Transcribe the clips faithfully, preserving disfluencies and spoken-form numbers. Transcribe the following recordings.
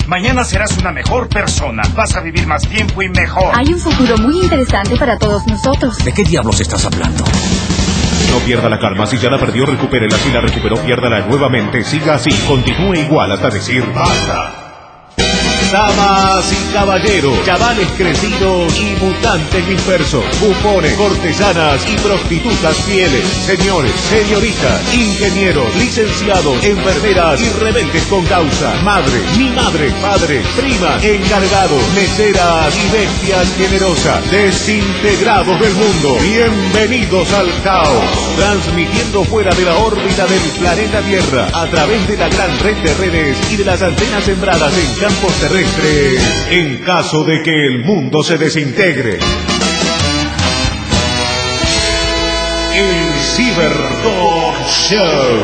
Mañana serás una mejor persona. Vas a vivir más tiempo y mejor. Hay un futuro muy interesante para todos nosotros. ¿De qué diablos estás hablando? No pierda la calma. Si ya la perdió, recupérela. Si la recuperó, piérdala nuevamente. Siga así. Continúe igual hasta decir basta. Damas y caballeros, chavales crecidos y mutantes dispersos, bufones, cortesanas y prostitutas fieles, señores, señoritas, ingenieros, licenciados, enfermeras y rebeldes con causa, madre, mi madre, padre, primas, encargados, meseras y bestias generosas, desintegrados del mundo, bienvenidos al caos, transmitiendo fuera de la órbita del planeta Tierra, a través de la gran red de redes y de las antenas sembradas en campos terrestres, en caso de que el mundo se desintegre. El Ciberdog Show.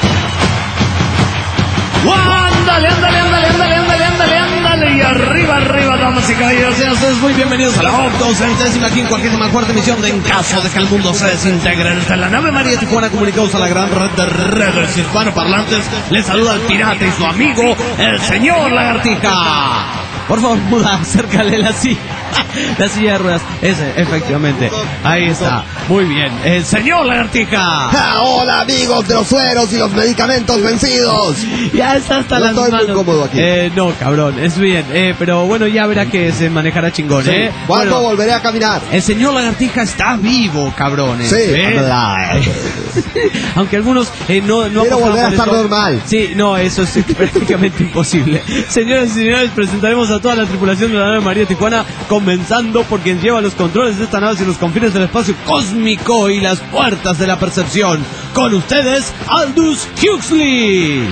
¡Ándale, ándale, ándale, ándale, ándale, ándale, ándale! Y arriba, arriba, damas y caballeros, sean ustedes muy bienvenidos a la octocentésima, quincuagésima cuarta emisión de En Caso de que el Mundo se Desintegre. Desde la nave María Tijuana, comunicados a la gran red de redes hispanoparlantes, les saluda el pirata y su amigo, el señor Lagartija. Por favor, muda, acércale la silla, la silla de ruedas. Ese, efectivamente. Ahí está. Muy bien. El señor Lagartija. Ah, hola, amigos de los sueros y los medicamentos vencidos. Ya está hasta no las estoy manos. muy cómodo aquí. Eh, no, cabrón, es bien. Eh, pero bueno, ya verá que se manejará chingón, Sí. ¿eh? ¿Cuándo Bueno, volveré a caminar? el señor Lagartija está vivo, cabrones. Sí, ¿eh? alive. Aunque algunos eh, no, no Quiero apostaban volver a por estar esto. normal. Sí, no, eso es prácticamente imposible. Señoras y señores, presentaremos a toda la tripulación de la nave María Tijuana, comenzando por quien lleva los controles de esta nave hacia los confines del espacio cósmico y las puertas de la percepción. Con ustedes, Aldous Huxley.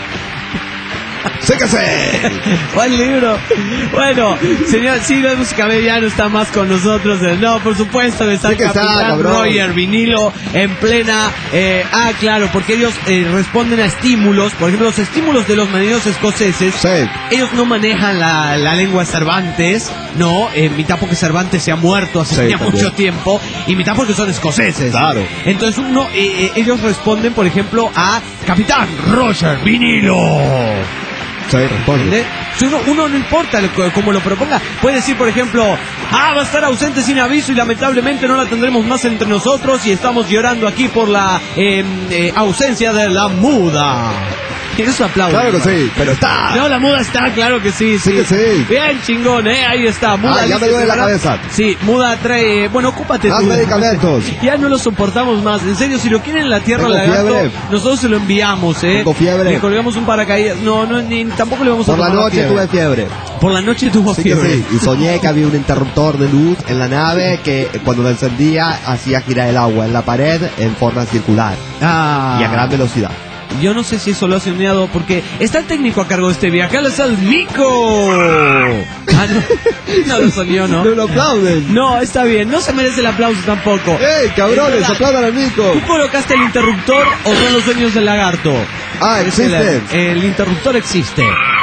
¡Séquese! Buen libro. Bueno, señor, sí, la música ya no está más con nosotros. No, por supuesto, está el Sí que está, Capitán cabrón. Roger Vinilo en plena... Eh, ah, claro, porque ellos eh, responden a estímulos. Por ejemplo, los estímulos de los marineros escoceses. Sí. Ellos no manejan la, la lengua Cervantes, no, eh, mitad porque Cervantes se ha muerto hace Sí, ya también. mucho tiempo, y mitad porque son escoceses. Claro. Entonces uno, eh, eh, ellos responden, por ejemplo, a Capitán Roger Vinilo. Sí, responde. ¿Eh? Si uno, uno no importa lo, como lo proponga, puede decir, por ejemplo, ah, va a estar ausente sin aviso y lamentablemente no la tendremos más entre nosotros y estamos llorando aquí por la eh, eh, ausencia de la muda. Eso aplaude. Claro que sí, pero está. No, la muda está, claro que sí, sí. Sí que sí. Bien chingón, eh, ahí está. Muda, Ah, ya me duele la cabeza. Sí, muda trae, bueno, ocúpate Más tú. medicamentos. Ya no lo soportamos más. En serio, si lo quieren en la tierra, Tengo lagarto, fiebre. nosotros se lo enviamos, eh. Tengo fiebre. Le colgamos un paracaídas. No, no, ni, tampoco le vamos a Por la tomar noche fiebre. tuve fiebre. Por la noche tuvo Sí que fiebre. sí. Y soñé que había un interruptor de luz en la nave que cuando lo encendía hacía girar el agua en la pared en forma circular Ah. y a gran velocidad. Yo no sé si eso lo ha soñado porque está el técnico a cargo de este viaje. ¡Él es el Nico! Ah, no. No lo soñó, ¿no? No lo aplauden. No, está bien. No se merece el aplauso tampoco. ¡Ey, cabrones! Es verdad. ¡Aplaudan al Nico! ¿Tú colocaste el interruptor o son los sueños del lagarto? Ah, Es el, existe. el interruptor existe.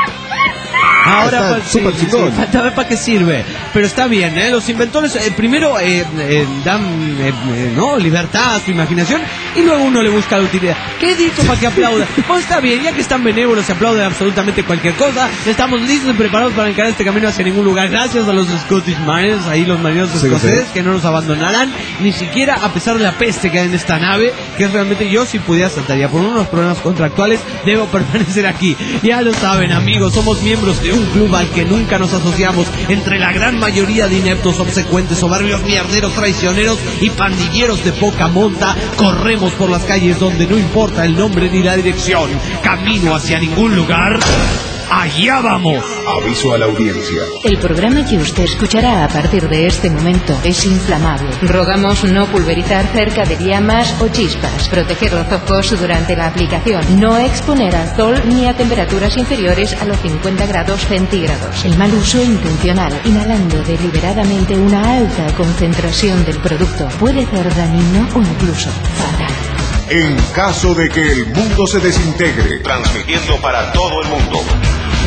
Ahora, Está pues, sí, súper sí, chingón. sí, falta ver para qué sirve. Pero está bien, ¿eh? Los inventores eh, primero eh, eh, dan eh, eh, no libertad a su imaginación y luego uno le busca la utilidad. ¿Qué dicho para que aplauda? Pues está bien, ya que están benévolos y aplauden absolutamente cualquier cosa, estamos listos y preparados para encarar este camino hacia ningún lugar. Gracias a los Scottish Miners, ahí los marineros Sí, escoceses, sí. que no nos abandonarán, ni siquiera a pesar de la peste que hay en esta nave, que es realmente yo si pudiera saltaría. Por unos problemas contractuales debo permanecer aquí. Ya lo saben, amigos, somos miembros de un club al que nunca nos asociamos, entre la gran mayoría de ineptos, obsecuentes, soberbios, mierderos, traicioneros y pandilleros de poca monta. Corremos por las calles donde no importa el nombre ni la dirección, camino hacia ningún lugar. ¡Allá vamos! Aviso a la audiencia. El programa que usted escuchará a partir de este momento es inflamable. Rogamos no pulverizar cerca de llamas o chispas, proteger los ojos durante la aplicación, no exponer al sol ni a temperaturas inferiores a los cincuenta grados centígrados. El mal uso intencional, inhalando deliberadamente una alta concentración del producto, puede ser dañino o incluso fatal. En caso de que el mundo se desintegre, transmitiendo para todo el mundo.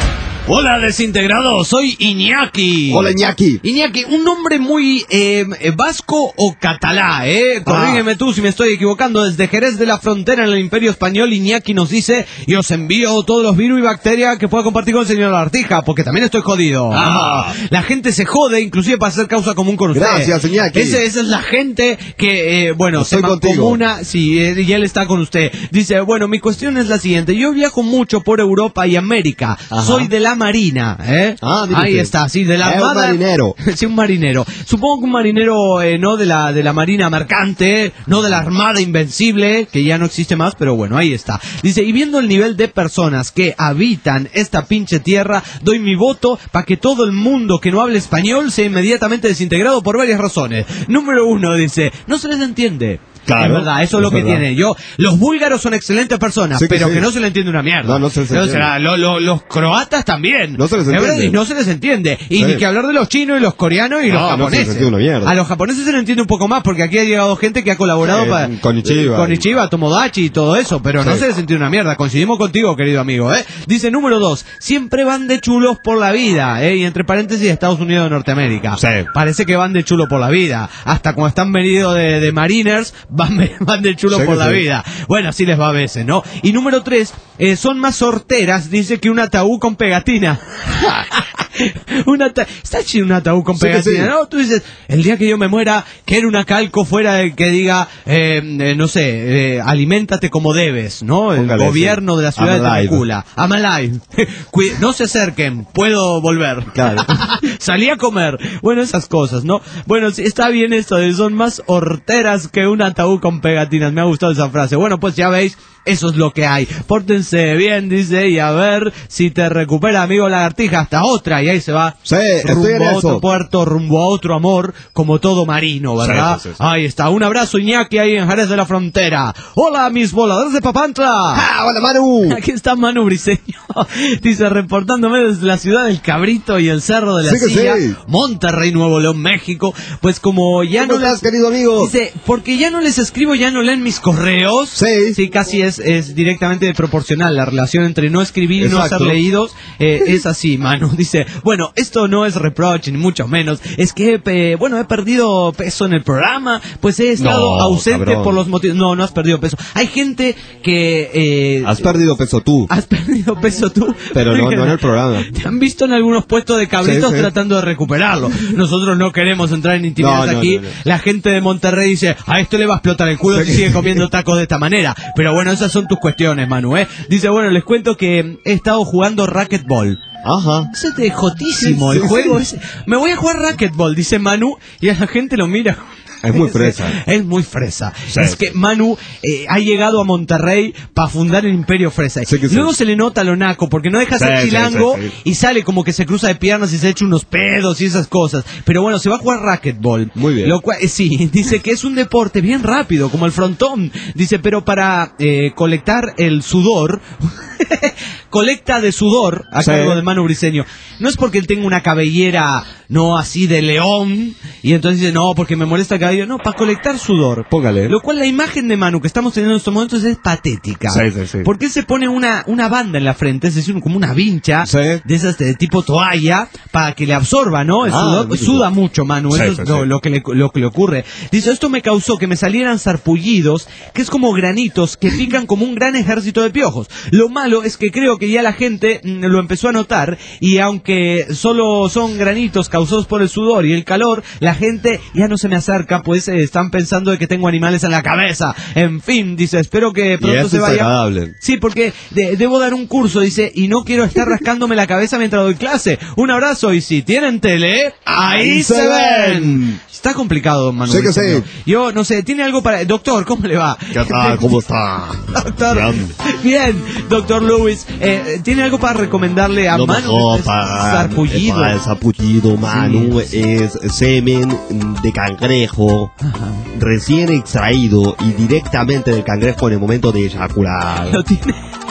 Hola, desintegrado, soy Iñaki. Hola, Iñaki. Iñaki, un nombre muy eh, vasco o catalá, ¿eh? Corrígeme Ah. tú si me estoy equivocando. Desde Jerez de la Frontera, en el Imperio Español, Iñaki nos dice: y os envío todos los virus y bacterias que pueda compartir con el señor Lagartija, porque también estoy jodido. Ah. La gente se jode, inclusive para hacer causa común con usted. Gracias, Iñaki. Ese, esa es la gente que, eh, bueno, Estoy se contigo. mancomuna. Sí, eh, y él está con usted. Dice, bueno, mi cuestión es la siguiente. Yo viajo mucho por Europa y América. Ajá. Soy de la Marina, ¿eh? Ah, mire Ahí usted. está, sí, de la Es un Armada. marinero. Sí, un marinero. Supongo que un marinero eh, no de la de la Marina Mercante, no de la Armada Invencible, que ya no existe más, pero bueno, ahí está. Dice, y viendo el nivel de personas que habitan esta pinche tierra, doy mi voto para que todo el mundo que no hable español sea inmediatamente desintegrado por varias razones. Número uno, dice, no se les entiende. Claro, Es verdad, eso es lo es que verdad. tiene. Yo, los búlgaros son excelentes personas, Sí que pero sí. que no se les entiende una mierda. No, no se les Pero entiende. será, lo- lo- los croatas también. No se les Es verdad, entiende. y no se les entiende. Y Sí. ni que hablar de los chinos y los coreanos y No, los no se les japoneses. entiende una mierda. A los japoneses se les entiende un poco más, porque aquí ha llegado gente que ha colaborado Sí, para... Konichiwa. Konichiwa, Tomodachi y todo eso, pero no Sí. se les entiende una mierda. Coincidimos contigo, querido amigo, ¿eh? Dice número dos, siempre van de chulos por la vida, ¿eh? Y entre paréntesis, Estados Unidos de Norteamérica. Sí. Parece que van de chulo por la vida. Hasta cuando están venidos de, de Mariners, van, van de chulo Sí por que la sí. vida. Bueno, así les va a veces, ¿no? Y número tres, eh, son más sorteras, dice, que un ataúd con pegatina. un ata- Está chido un ataúd con Sí que pegatina, sí. ¿no? Tú dices, el día que yo me muera, quiero una calco fuera de que diga, eh, eh, no sé, eh, aliméntate como debes, ¿no? El Póngale, gobierno sí. de la ciudad I'm de alive. Temecula. I'm alive. Cui- no se acerquen, puedo volver. Claro. Salí a comer. Bueno, esas cosas, ¿no? Bueno, sí, está bien esto de son más horteras que un ataúd con pegatinas. Me ha gustado esa frase. Bueno, pues ya veis, eso es lo que hay. Pórtense bien, dice, y a ver si te recupera, amigo Lagartija, hasta otra. Y ahí se va. Sí, estoy rumbo en a eso. otro puerto, rumbo a otro amor, como todo marino, ¿verdad? Sí, sí, sí. Ahí está. Un abrazo, Iñaki, ahí en Jerez de la Frontera. Hola, mis voladores de Papantla. ¡Ah, hola, Manu! Aquí está Manu Briseño, dice, reportándome desde la ciudad del Cabrito y el Cerro de la Sí que Silla, sí. Monterrey, Nuevo León, México. Pues como ya ¿Cómo no estás, les... querido amigo? Dice, porque ya no les escribo, ya no leen mis correos. Sí. Sí, casi es, es directamente proporcional. La relación entre no escribir y no Exacto. ser leídos eh, es así, Manu. Dice, bueno, esto no es reproche, ni mucho menos. Es que, eh, bueno, he perdido peso en el programa, pues he estado No, ausente cabrón. por los motivos... No, no has perdido peso. Hay gente que... eh, Has perdido peso tú, Has perdido peso tú. pero no, no en el programa. Te han visto en algunos puestos de cabritos Sí, sí. tratando de recuperarlo. Nosotros no queremos entrar en intimidad No, no, aquí. no, no. La gente de Monterrey dice, a esto le va a explotar el culo Sí. si sigue comiendo tacos de esta manera. Pero bueno, esas son tus cuestiones, Manu, ¿eh? Dice, bueno, les cuento que he estado jugando racquetball. Ajá. Ese es de jotísimo Sí, el sí, juego. sí. ese. Me voy a jugar racquetball, dice Manu, y a la gente lo mira. Es muy fresa. Es muy fresa. Sí. Es que Manu eh, ha llegado a Monterrey para fundar el Imperio Fresa. Sí que sí. Luego se le nota lo naco, porque no deja Sí, ser sí, chilango sí, sí. y sale como que se cruza de piernas y se echa unos pedos y esas cosas. Pero bueno, se va a jugar racquetball. Muy bien. Lo cual, eh, sí, dice que es un deporte bien rápido, como el frontón. Dice, pero para eh, colectar el sudor... colecta de sudor a Sí. cargo de Manu Briseño. No es porque él tenga una cabellera no así de león y entonces dice, no, porque me molesta el cabello. No, para colectar sudor. Póngale. Lo cual la imagen de Manu que estamos teniendo en estos momentos es patética. Sí, sí, sí. Porque él se pone una, una banda en la frente, es decir, como una vincha Sí. de esas de tipo toalla para que le absorba, ¿no? El Ah, sudor. muy Suda rico. mucho, Manu. Sí, Eso es sí, lo, sí. lo que le, lo que le ocurre. Dice, esto me causó que me salieran sarpullidos, que es como granitos que pican como un gran ejército de piojos. Lo malo es que creo que ya la gente mm, lo empezó a notar y aunque solo son granitos causados por el sudor y el calor, la gente ya no se me acerca, pues eh, están pensando de que tengo animales en la cabeza. En fin, dice, espero que Y pronto eso se es vaya. agradable. Sí, porque de- debo dar un curso, dice, y no quiero estar rascándome la cabeza mientras doy clase. Un abrazo y si tienen tele, ahí, Ahí se se ven. ven. Está complicado, don Manuel. Sí que sí. Yo no sé, tiene algo para... Doctor, ¿cómo le va? ¿Qué tal? ¿Cómo está? Doctor, Bien. bien, doctor Lewis, eh, ¿tiene algo para recomendarle a Lo Manu? mejor Es para, sarpullido. para el sarpullido, Manu, Sí, sí. es semen de cangrejo recién extraído y directamente del cangrejo en el momento de eyacular. Lo tiene,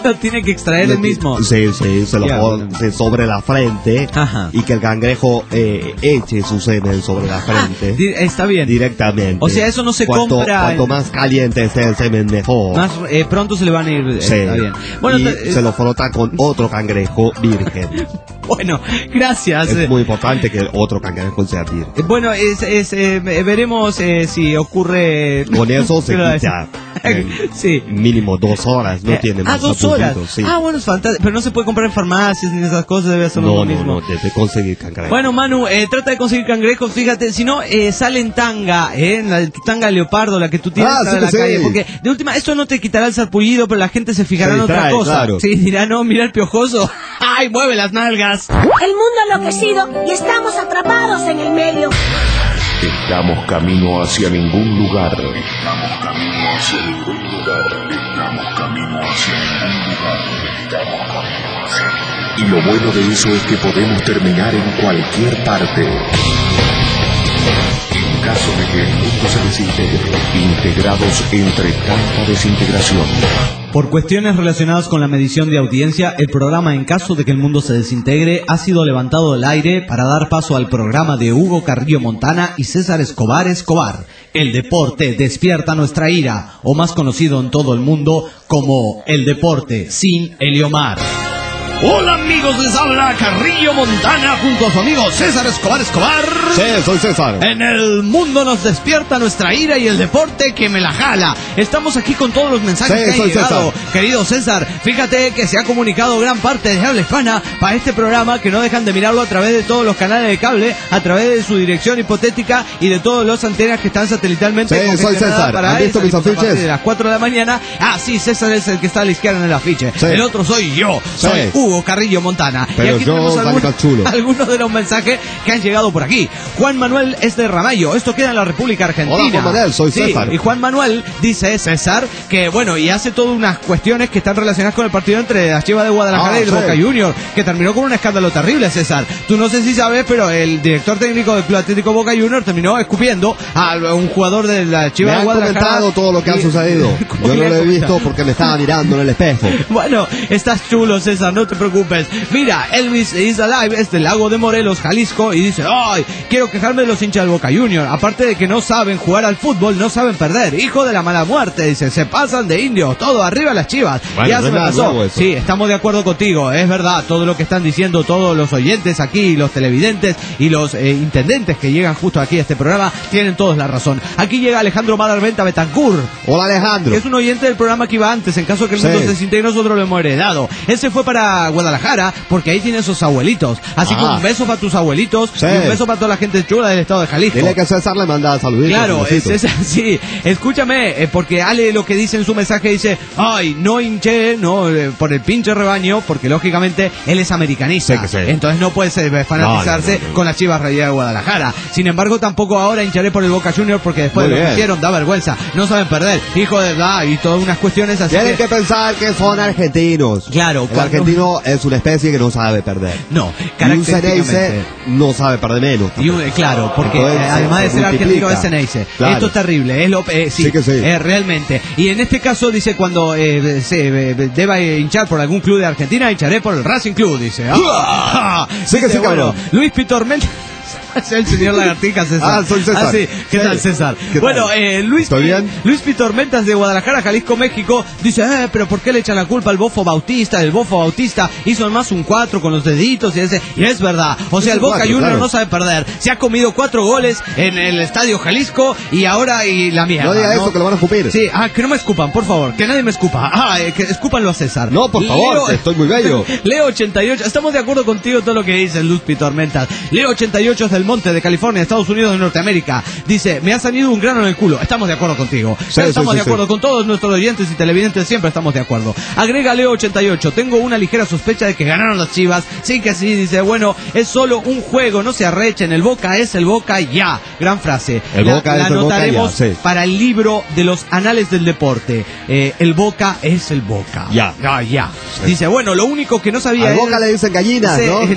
lo tiene que extraer Le él ti- mismo. Sí, sí, se lo Ya, pone bueno. sobre la frente. Ajá. Y que el cangrejo eh, eche su semen sobre la frente. Di- Está bien. Directamente. O sea, eso no se Cuanto- compra Cuanto en- más caliente esté el semen, mejor. Más eh, pronto se le van a ir. eh, Sí. Está bien. Bueno, y te- eh, se lo frota con otro cangrejo virgen. bueno, gracias. Es muy importante que el otro cangrejo sea virgen. Eh, Bueno, es, es, eh, veremos eh, si ocurre. Con eso se Pero- quita eh, Sí. mínimo dos horas, no Eh, tiene ah, más dos horas. apellidos, sí. Ah, bueno, es fantástico. Pero no se puede comprar en farmacias ni esas cosas, debe ser no, lo no, mismo. no, debe conseguir cangrejo. Bueno, Manu, eh, trata de conseguir cangrejos, fíjate, si no, eh, sale en tanga, eh, en la tanga leopardo, la que tú tienes Ah, sale sí en la que calle, sí. porque de última, esto no te quitará el sarpullido, pero la gente se fijará Se en otra distrae, cosa. claro. Sí, dirá, no, mira el piojoso, ay, mueve las nalgas. El mundo ha enloquecido y estamos atrapados en el medio. Estamos camino hacia ningún lugar. Estamos camino hacia ningún lugar. Estamos camino hacia ningún lugar. Estamos camino hacia... Y lo bueno de eso es que podemos terminar en cualquier parte. En caso de que el mundo se desintegre, integrados entre tanta desintegración. Por cuestiones relacionadas con la medición de audiencia, el programa En caso de que el mundo se desintegre ha sido levantado del aire para dar paso al programa de Hugo Carrillo Montana y César Escobar Escobar. El deporte despierta nuestra ira, o más conocido en todo el mundo como El Deporte sin Eliomar. Hola amigos, les habla Carrillo Montana junto a su amigo César Escobar Escobar. Sí, soy César. En el mundo nos despierta nuestra ira y el deporte que me la jala. Estamos aquí con todos los mensajes Sí, que han soy llegado. César. Querido César, fíjate que se ha comunicado gran parte de habla hispana para este programa, que no dejan de mirarlo a través de todos los canales de cable, a través de su dirección hipotética y de todos los antenas que están satelitalmente. Sí, soy congestionadas César. para ¿Han visto esa- mis a partir afiches? de las cuatro de la mañana. Ah, sí, César es el que está a la izquierda en el afiche. Sí. El otro soy yo. Sí. Soy Hugo Carrillo Montana. Pero y aquí yo tenemos salí algunos, más chulo. algunos de los mensajes que han llegado por aquí. Juan Manuel es de Ramallo. Esto queda en la República Argentina. Hola, Juan Manuel, soy Sí, César. y Juan Manuel dice, César, que bueno, y hace todas unas cuestiones que están relacionadas con el partido entre las Chivas de Guadalajara Ah, y el sí. Boca Juniors, que terminó con un escándalo terrible, César. Tú no sé si sabes, pero el director técnico del Club Atlético Boca Juniors terminó escupiendo a un jugador de la Me Chivas de han Guadalajara. comentado todo lo que ha Y- sucedido. ¿Cómo Yo le no han lo he comentado? visto porque me estaba mirando en el espejo. Bueno, estás chulo, César, no te preocupes. Mira, Elvis is Alive es del Lago de Morelos, Jalisco, y dice, ay, quiero quejarme de los hinchas del Boca Juniors. Aparte de que no saben jugar al fútbol, no saben perder. Hijo de la mala muerte, dice, se pasan de indios, todo arriba las Chivas. Bueno, ya no se es me nada pasó. nuevo eso. Sí, estamos de acuerdo contigo, es verdad, todo lo que están diciendo todos los oyentes aquí, los televidentes y los eh, intendentes que llegan justo aquí a este programa, tienen todos la razón. Aquí llega Alejandro Madarventa Betancourt, Hola, Alejandro. que es un oyente del programa que iba antes, en caso que el mundo Sí. se desintegre, nosotros lo hemos heredado. Él se fue para Guadalajara porque ahí tiene sus abuelitos. Así Ah. que un beso para tus abuelitos Sí. y un beso para toda la gente chula del estado de Jalisco. Dile que César le manda saluditos. Claro, un besito. es, es así. Escúchame, eh, porque Ale lo que dice en su mensaje dice, ay, no hinché, no, eh, por el pinche rebaño, porque lógicamente él es americanista. Sí que sí. Entonces no puede eh, fanatizarse No, no, no, no. con las Chivas Rayadas de Guadalajara. Sin embargo, tampoco ahora hincharé por el Boca Juniors porque después Muy de lo que bien. hicieron da vergüenza. No saben perder, hijo de verdad, y todas unas cuestiones así. Tienen que- que pensar que son argentinos. Claro, El cuando- argentino es una especie que no sabe perder. No, Y un Ceneice característicamente. no sabe perder menos. Y un- claro, porque Entonces, eh, además de se ser argentino multiplica. es Ceneice. Claro. Esto es terrible, es lo, eh, sí, Sí que sí. eh, realmente. Y en este caso dice, cuando eh, se eh, deba hinchar por algún club de Argentina, hincharé por el Racing Club, dice. ¡Ah! Sí que Dice, sí, bueno, cabrón. Luis Pitormenta. Es el señor Lagartija, César. Ah, soy César. Ah, sí. ¿Qué Sí. tal, César? ¿Qué Bueno, tal? eh, Luis, ¿Estoy bien? Luis Pitormentas de Guadalajara, Jalisco, México, dice, eh, pero ¿por qué le echan la culpa al Bofo Bautista? El Bofo Bautista hizo más un cuatro con los deditos y ese, y es verdad. O sea, Es el un Boca cuatro, Juniors claro. no sabe perder. Se ha comido cuatro goles en el Estadio Jalisco y ahora y la mierda. No diga eso, que lo van a escupir. Sí, ah, que no me escupan, por favor, que nadie me escupa. Ah, eh, que escúpanlo a César. No, por favor, que estoy muy bello. Leo ochenta y ocho, estamos de acuerdo contigo en todo lo que dice Luz Pitormentas. Leo ochenta y ocho es del Monte de California, Estados Unidos de Norteamérica. Dice, me ha salido un grano en el culo. Estamos de acuerdo contigo. Sí, estamos sí, de sí, acuerdo sí. con todos nuestros oyentes y televidentes, siempre estamos de acuerdo. Agrega Leo ochenta y ocho, tengo una ligera sospecha de que ganaron las Chivas. Sí que sí, dice, bueno, es solo un juego, no se arrechen, el Boca es el Boca ya. Gran frase. El la, Boca la es el Boca anotaremos ya, sí. para el libro de los anales del deporte. Eh, el Boca es el Boca. Ya. Ya, ya. Sí. Dice, bueno, lo único que no sabía Al es- Boca le dicen gallinas, Sí, ¿no? no,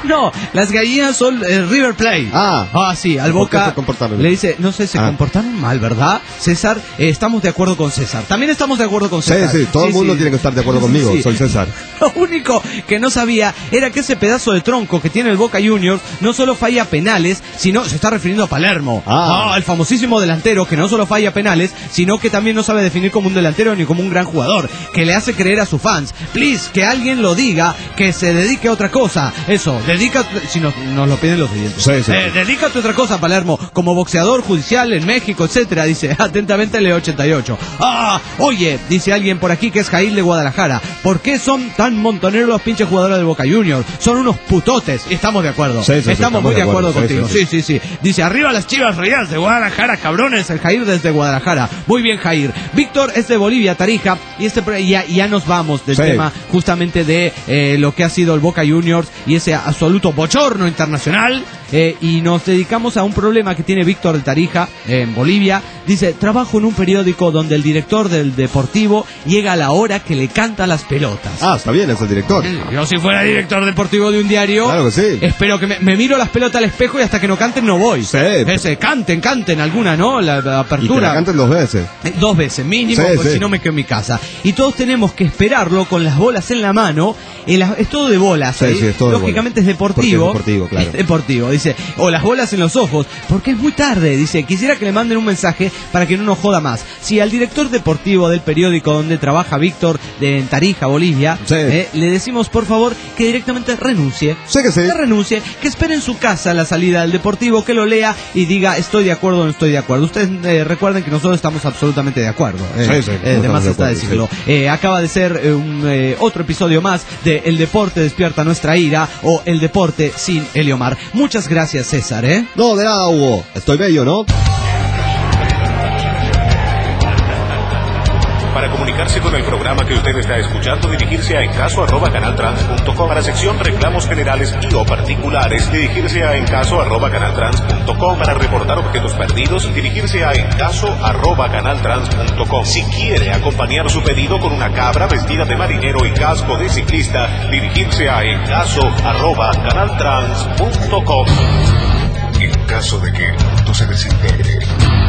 no, las gallinas son eh, River Plate. Ah. Ah, sí, al ¿Por qué Boca se comportaron? le dice, no sé, se Ah. comportaron mal, ¿verdad? César, eh, estamos de acuerdo con César. También estamos de acuerdo con Sí, César. sí, todo el mundo tiene que estar de acuerdo conmigo, Sí. soy César. Lo único que no sabía era que ese pedazo de tronco que tiene el Boca Juniors no solo falla penales, sino se está refiriendo a Palermo. Ah. Ah, el famosísimo delantero que no solo falla penales, sino que también no sabe definir como un delantero ni como un gran jugador, que le hace creer a sus fans. Please, que alguien lo diga, que se dedique a otra cosa. Eso, dedica, si nos, nos lo piden los oyentes. Sí, sí. Eh, dedícate a otra cosa, Palermo, como boxeador judicial en México, etcétera. Dice, atentamente Leo ochenta y ocho. Ah, oye, dice alguien por aquí que es Jair de Guadalajara. ¿Por qué son tan montoneros los pinches jugadores del Boca Juniors? Son unos putotes. Y estamos de acuerdo. Sí, sí, sí, estamos estamos muy de de acuerdo, acuerdo. contigo. Sí, Sí, sí, sí. Dice, arriba las Chivas Rayadas de Guadalajara, cabrones. El Jair desde Guadalajara. Muy bien, Jair. Víctor es de Bolivia, Tarija. Y este pro- ya, ya nos vamos del Sí. tema justamente de eh, lo que ha sido el Boca Juniors y ese absoluto bochorno internacional. Eh, y nos dedicamos a un problema que tiene Víctor de Tarija, eh, en Bolivia. Dice, trabajo en un periódico donde el director del Deportivo llega a la hora que le canta las pelotas. Ah, está bien, es el director. Yo si fuera director deportivo de un diario, Claro que sí. espero que me, me miro las pelotas al espejo y hasta que no canten no voy. Sí. Ese, canten, canten alguna, ¿no? La, la Y que la apertura. canten dos veces. Eh, Dos veces mínimo, Sí, porque sí. si no me quedo en mi casa. Y todos tenemos que esperarlo con las bolas en la mano. En la- es todo de bolas. Sí, ¿eh? sí, es todo de Lógicamente bolas. es deportivo. Porque es deportivo, claro. Es deportivo, dice. O las bolas en los ojos, porque es muy tarde. Dice, quisiera que le manden un mensaje para que no nos joda más. Si al director deportivo del periódico donde trabaja Víctor, de en Tarija, Bolivia, Sí. eh, le decimos por favor que directamente renuncie. Sí que sí. Que renuncie, que espere en su casa la salida del Deportivo, que lo lea y diga estoy de acuerdo o no estoy de acuerdo. Ustedes eh, recuerden que nosotros estamos absolutamente de acuerdo. Eh, Sí, sí, eh, no de más estamos de está acuerdo, decirlo. Eh, acaba de ser eh, un, eh, otro episodio más de El Deporte despierta nuestra ira o El Deporte sin Eliomar. Muchas gracias, César, ¿eh? No, de nada, Hugo. Estoy bello, ¿no? Para comunicarse con el programa que usted está escuchando, dirigirse a encaso arroba canaltrans punto com. Para sección reclamos generales y o particulares, dirigirse a encaso arroba canaltrans punto com. Para reportar objetos perdidos, dirigirse a encaso arroba canaltrans punto com. Si quiere acompañar su pedido con una cabra vestida de marinero y casco de ciclista, dirigirse a encaso arroba canaltrans punto com. En caso de que el mundo se desintegre,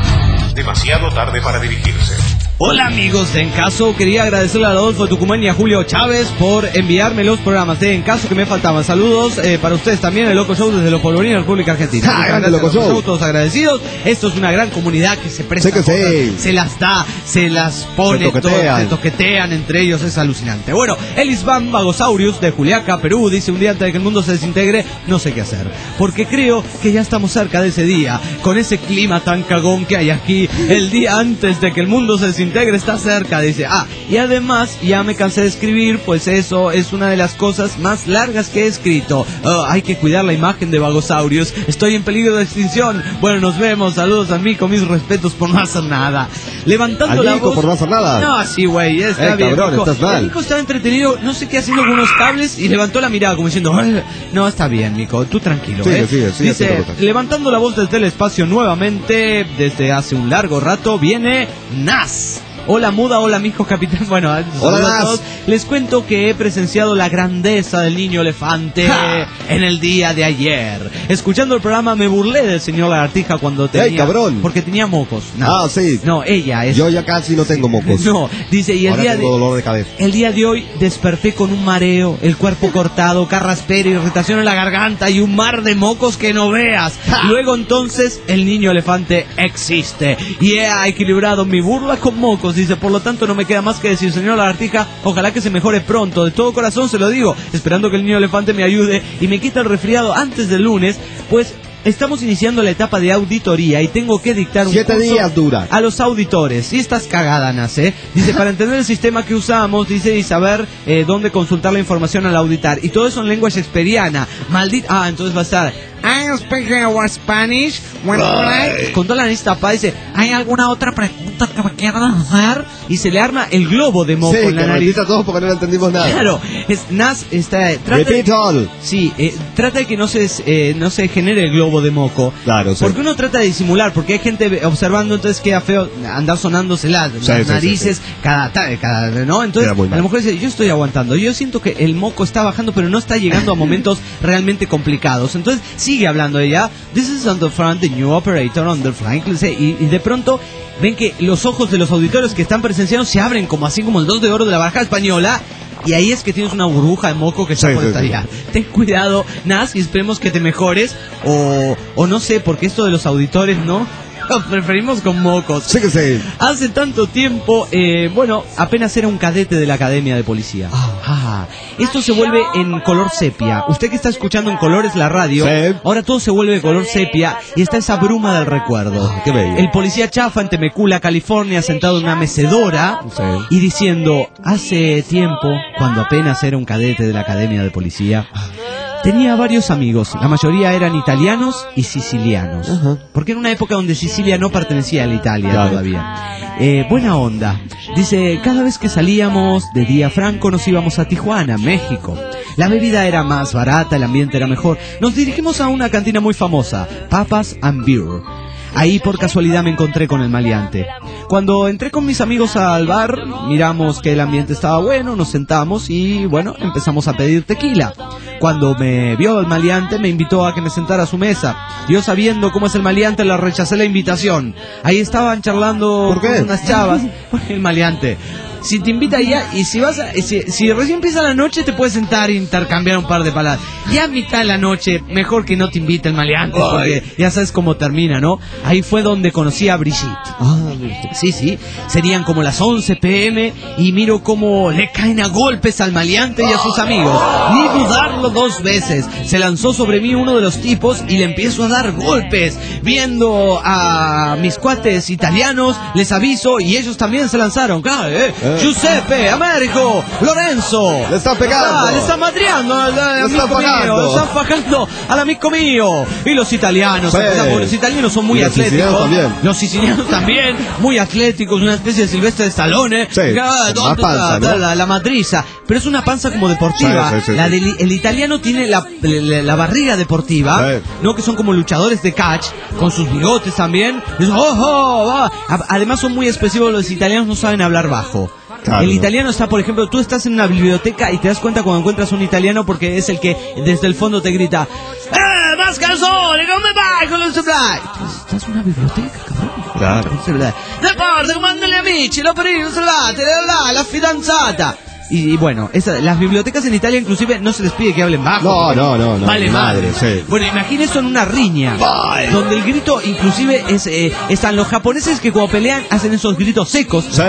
demasiado tarde para dirigirse. Hola amigos de Encaso, quería agradecerle a Adolfo Tucumán y a Julio Chávez por enviarme los programas de Encaso que me faltaban. Saludos eh, para ustedes también, el Loco Show desde Los Polvorines, República Argentina. Ah, Muchas grande gracias, Loco Show. todos agradecidos. Esto es una gran comunidad que se presta Sí que cosas, sí. se las da, se las pone, Se toquetean. todo, se toquetean entre ellos, es alucinante. Bueno, Elisban Vagosaurius de Juliaca, Perú, dice un día antes de que el mundo se desintegre, no sé qué hacer, porque creo que ya estamos cerca de ese día, con ese clima tan cagón que hay aquí, el día antes de que el mundo se desintegre está cerca. Dice, ah, y además ya me cansé de escribir, pues eso es una de las cosas más largas que he escrito. Oh, hay que cuidar la imagen de Vagosaurios, estoy en peligro de extinción. Bueno, nos vemos, saludos a mí, con mis respetos por no hacer nada. Levantando Al la Nico voz. por no hacer nada. No, sí, güey, está Eh, bien. cabrón, Nico. estás mal. El Nico estaba entretenido, no sé qué, haciendo con unos cables y levantó la mirada como diciendo, "Ay, no, está bien, Nico, tú tranquilo". Sigue, eh". sigue, sigue Dice, haciendo cosas. levantando la voz desde el espacio nuevamente, desde hace un largo rato, viene Nas. Hola muda, hola mijos capitán. Bueno, Hola, saludos a Nas. todos. Les cuento que he presenciado la grandeza del niño elefante ¡Ja! en el día de ayer. Escuchando el programa me burlé del señor Lagartija cuando tenía... ¡Ey, cabrón! Porque tenía mocos. Nas. Ah, sí. No, ella es... Yo ya casi no tengo mocos. No, dice, y el Ahora día tengo de... dolor de cabeza. El día de hoy desperté con un mareo, el cuerpo cortado, carraspera, irritación en la garganta y un mar de mocos que no veas. Luego entonces el niño elefante existe y he equilibrado mi burla con mocos. Dice, por lo tanto no me queda más que decir, señor Lagartija, ojalá que se mejore pronto. De todo corazón se lo digo, esperando que el niño elefante me ayude y me quite el resfriado antes del lunes, pues... Estamos iniciando la etapa de auditoría y tengo que dictar un Siete curso días dura. a los auditores. Y estás cagada, Nace. Dice, para entender el sistema que usamos, dice, y saber eh, dónde consultar la información al auditar. Y todo eso en lengua shakespeariana. Maldita... Ah, entonces va a estar... I speak Spanish. con toda la nariz tapada, dice, ¿hay alguna otra pregunta que me quieran hacer? Y se le arma el globo de moco Sí, en la que nariz. repita todo porque no lo entendimos nada. Claro, es, Nas está, trata Repeat de, all. sí, eh, trata de que no se, eh, no se genere el globo de moco. Claro, sí. Porque uno trata de disimular, porque hay gente observando, entonces queda feo andar sonándose las, Sí, las sí, narices sí, sí. cada, ta- cada, ¿no? Entonces, Queda muy a mal. lo mejor dice, yo estoy aguantando, yo siento que el moco está bajando, pero no está llegando a momentos realmente complicados. Entonces, sigue hablando ella, this is on the front, the new operator on the flank, y, y de pronto ven que los ojos de los auditores que están presenciando se abren como así como el dos de oro de la baraja española. Y ahí es que tienes una burbuja de moco que está Sí, por sí, estallar. Ten cuidado, Nas, y esperemos que te mejores. O, o no sé, porque esto de los auditores, ¿no? Los preferimos con mocos. Sí que sí. Hace tanto tiempo, eh, bueno, apenas era un cadete de la Academia de Policía. Ah, esto se vuelve en color sepia. Usted que está escuchando en colores la radio, Sí. ahora todo se vuelve de color sepia y está esa bruma del recuerdo. Qué bello. El policía chafa en Temecula, California, sentado en una mecedora Sí. y diciendo, hace tiempo, cuando apenas era un cadete de la Academia de Policía, tenía varios amigos, la mayoría eran italianos y sicilianos, Ajá. porque era una época donde Sicilia no pertenecía a la Italia Claro. todavía. Eh, buena onda. Dice, cada vez que salíamos de día franco nos íbamos a Tijuana, México. La bebida era más barata, el ambiente era mejor. Nos dirigimos a una cantina muy famosa, Papas and Beer. Ahí por casualidad me encontré con el maleante. Cuando entré con mis amigos al bar, miramos que el ambiente estaba bueno, nos sentamos y bueno, empezamos a pedir tequila. Cuando me vio el maleante me invitó a que me sentara a su mesa. Yo sabiendo cómo es el maleante le rechacé la invitación. Ahí estaban charlando ¿Por qué? con unas chavas. El maleante. Si te invita ya y si vas a, si, si recién empieza la noche te puedes sentar e intercambiar un par de palabras. Ya a mitad de la noche mejor que no te invite el maleante porque ya sabes cómo termina, ¿no? Ahí fue donde conocí a Brigitte. Ah, Sí, sí, serían como las once pe eme y miro cómo le caen a golpes al maleante y a sus amigos. Ni dudarlo dos veces. Se lanzó sobre mí uno de los tipos y le empiezo a dar golpes. Viendo a mis cuates italianos, les aviso y ellos también se lanzaron. Claro, ¿eh? Eh. Giuseppe, Américo, Lorenzo. Le está pegando. Ah, le está madreando al, al Le amigo está fajando. mío. Le está fajando al amigo mío. Y los italianos, Sí. empezamos, los italianos son muy Y los atléticos. sicilianos también. Los sicilianos también, muy atléticos, una especie de Silvestre de Stallone. Sí, Ah, con ¿dónde más panza, está? ¿no? la, la madriza. Pero es una panza como deportiva. Sí, sí, sí, la sí. del- el italiano tiene la, la, la barriga deportiva, Sí. ¿no? Que son como luchadores de catch, con sus bigotes también. Y eso, ¡oh, oh, oh! A- Además son muy expresivos, los italianos no saben hablar bajo. Claro. El italiano está, por ejemplo, tú estás en una biblioteca y te das cuenta cuando encuentras un italiano porque es el que desde el fondo te grita ¡Eh, más calzone, come vai con el supply! Estás en una biblioteca, cabrón. Claro. Deporte, come vanno gli amici, lo perino, la, la fidanzata. Y, y bueno, esa, las bibliotecas en Italia inclusive no se les pide que hablen bajo. No, no, no, no. Vale madre. sí. Bueno, imagínate eso en una riña. Donde el grito inclusive es... Eh, están los japoneses que cuando pelean hacen esos gritos secos. Sí.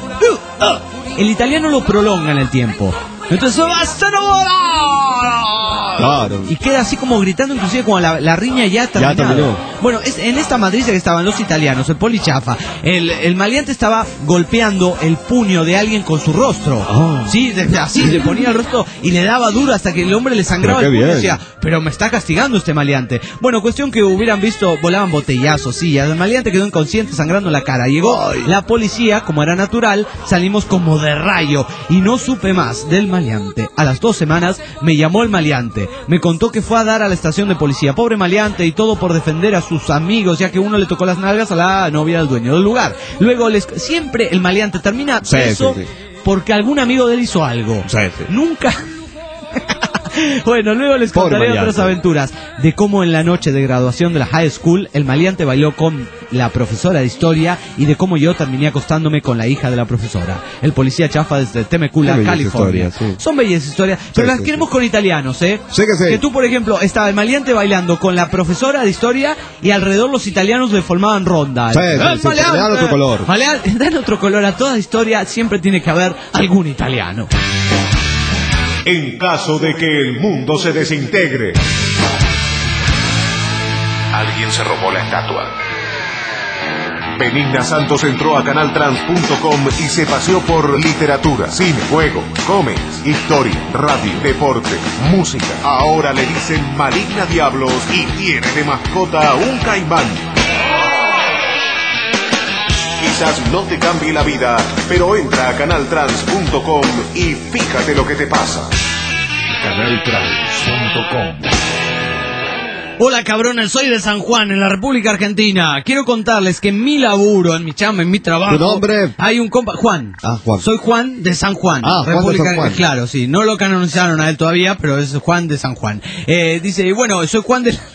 El italiano lo prolonga en el tiempo. Entonces, ¡basta no volar! Claro. Y queda así como gritando, inclusive cuando la, la riña ya terminó. terminó. Bueno, es, en esta madriza que estaban los italianos, el polichafa, el, el maleante estaba golpeando el puño de alguien con su rostro. Oh. Sí, de- así, le ponía el rostro y le daba duro hasta que el hombre le sangraba Pero el qué puño y bien. decía, pero me está castigando este maleante. Bueno, cuestión que hubieran visto, volaban botellazos, sí, el maleante quedó inconsciente, sangrando la cara. Llegó la policía, como era natural, salimos como de rayo y no supe más del maleante. A las dos semanas me llamó el maleante, me contó que fue a dar a la estación de policía, pobre maleante, y todo por defender a sus amigos, ya que uno le tocó las nalgas a la novia del dueño del lugar. Luego les, siempre el maleante termina Sí, preso sí, sí. porque algún amigo de él hizo algo. Sí, sí. Nunca. Bueno, luego les Pobre contaré maleante. otras aventuras de cómo en la noche de graduación de la high school el maleante bailó con la profesora de historia y de cómo yo terminé acostándome con la hija de la profesora. El policía chafa desde Temecula, Qué bellas California. historias, sí. Son bellas historias, pero las sí, queremos sí. con italianos, ¿eh? Sí que sí. Que tú, por ejemplo, estaba el maleante bailando con la profesora de historia y alrededor los italianos le formaban ronda. Sí, ¡Eh, sí, sí, maleante! le dan otro color. Maleante, dan otro color a toda historia, siempre tiene que haber algún italiano. En caso de que el mundo se desintegre. Alguien se robó la estatua. Benigna Santos entró a canal trans punto com y se paseó por literatura, cine, juego, cómics, historia, radio, deporte, música. Ahora le dicen Maligna Diablos y tiene de mascota un caimán. Quizás no te cambie la vida, pero entra a canal trans punto com y fíjate lo que te pasa. canal trans punto com. Hola cabrones, soy de San Juan, en la República Argentina. Quiero contarles que en mi laburo, en mi chamba, en mi trabajo... ¿Tu nombre? Hay un compa... Juan. Ah, Juan. Soy Juan de San Juan. Ah, Juan República... de San Juan. Claro, sí. No lo canonizaron a él todavía, pero es Juan de San Juan. Eh, dice, bueno, soy Juan de...